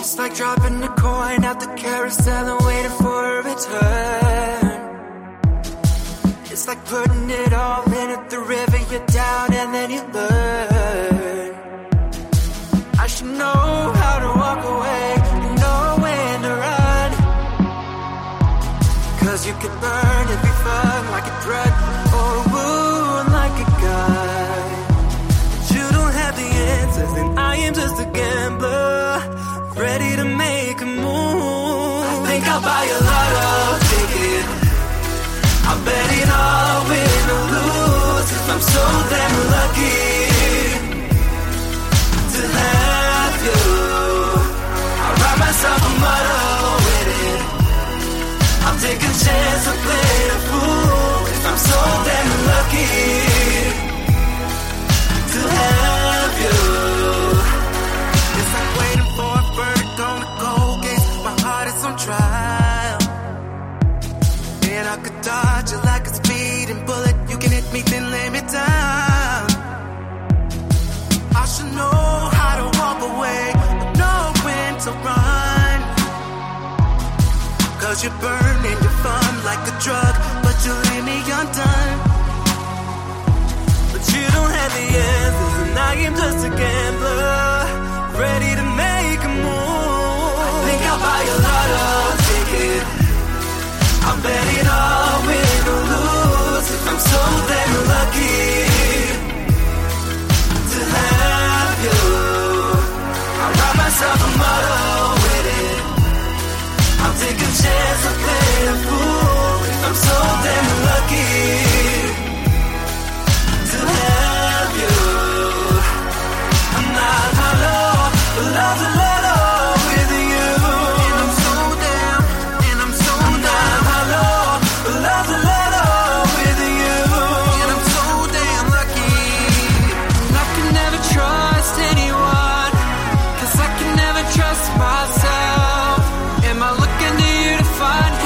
It's like dropping a coin out the carousel and waiting for a return. It's like putting it all in at the river, you're down and then you learn. I should know how to walk away, and know when to run. Cause you can burn and be fun like a drug, or a wound like a gun. But you don't have the answers, and I am just a gambler, ready to make a move. I think I'll buy a lotto ticket. I'll bet it all, win or lose, cause I'm so damn lucky to have you. I'll write myself a motto with it. I'll take a chance to play the fool, cause I'm so damn lucky to have you. It's like waiting for a verdict on a cold case. My heart is on trial, and I could dodge you like a speeding bullet. You can hit me, then lay me down. I should know how to walk away, but know when to run. Cause you burn and you're fun like a drug, but you leave me undone. But you don't have the answers, and I am just a gambler, ready to make a move. I think I'll buy a lotto ticket. I'll bet it all, win or lose, if I'm so damn lucky to have you. I'll write myself a motto with it. I'll take a chance to play the fool, if I'm so damn lucky to have you. I'm not hollow, but love's a lotto with you. And I'm so damn, and I'm so not hollow, but love's a lotto with you. And I'm so damn lucky. And I can never trust anyone, cause I can never trust myself. Am I looking to you to find